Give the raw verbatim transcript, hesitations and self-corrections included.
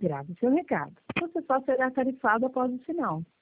grave seu recado. Você só será tarifado após o sinal.